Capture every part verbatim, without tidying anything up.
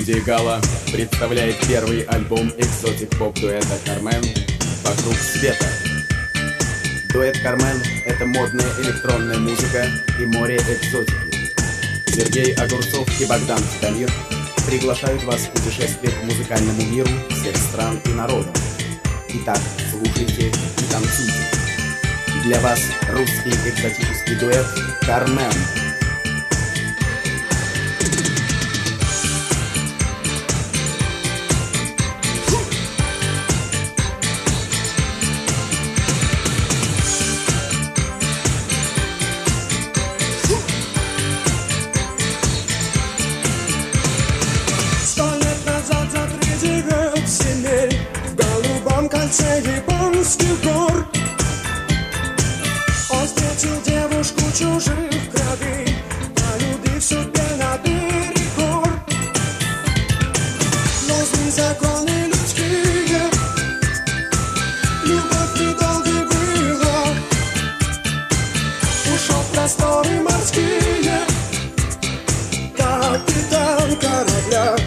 Студия Гала представляет первый альбом экзотик-поп-дуэта Кармен «Вокруг света». Дуэт Кармен — это модная электронная музыка и море экзотики. Сергей Огурцов и Богдан Титамир приглашают вас в путешествие к музыкальному миру всех стран и народов. Итак, слушайте и танцуйте. Для вас русский экзотический дуэт Кармен. Японских гор он встретил девушку чужих крови, полюбив судьбе наперекор. Но злые законы людские, любовь недолгой была. Ушел в просторы морские капитан корабля.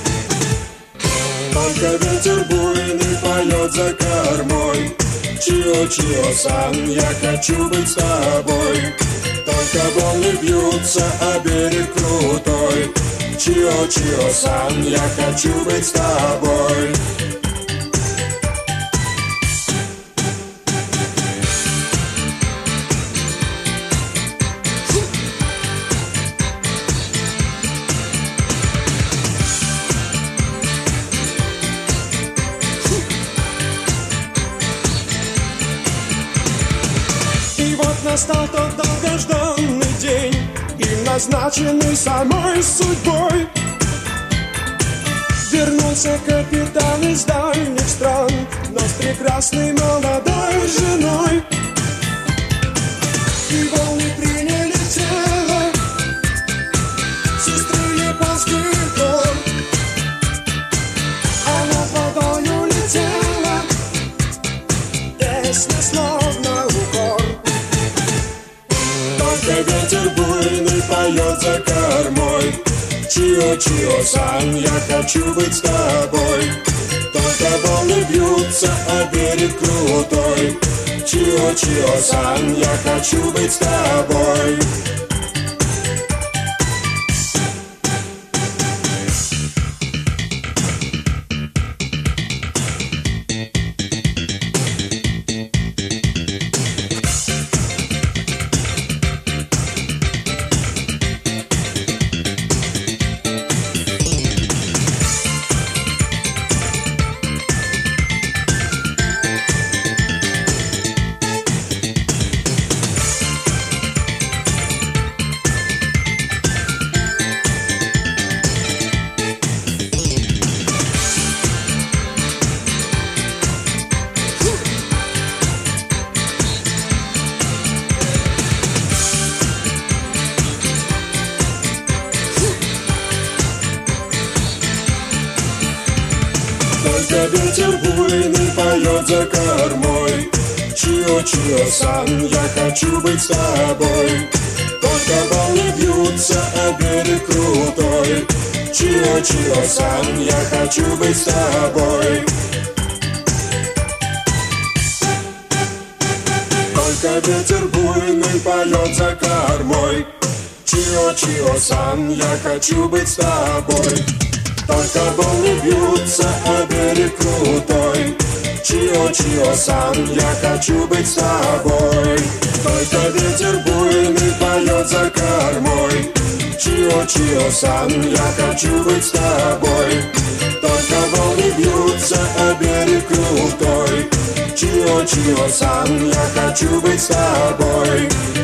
Только ветер буйный поет за кормой. Чио-чио-сан, я хочу быть с тобой. Только волны бьются, а берег крутой. Чио-чио-сан, я хочу быть с тобой. Настал тот долгожданный день, и назначенный самой судьбой. Вернулся капитан из дальних стран, но с прекрасной молодой женой. И волны приняли тело сестры японских гор. А над водою летела песня словно укор. Только ветер буйный поет за кормой. Чио-чио-сан, я хочу быть с тобой. Только волны бьются, а берег крутой. Чио-чио-сан, я хочу быть с тобой. Только ветер буйный поет за кормой. Чио-чио-сан, я хочу быть с тобой. Только волны бьются, а берег крутой. Чио-чио-сан, я хочу быть с тобой. Только ветер буйный поет за кормой. Чио-чио-сан, я хочу быть с тобой. Только волны бьются, а берег крутой. Чио-чио-сан, я хочу быть с тобой. Только ветер буйный поет за кормой. Чио-чио-сан, я хочу быть с тобой. Только волны бьются, а берег крутой. Чио-чио-сан, я хочу быть с тобой.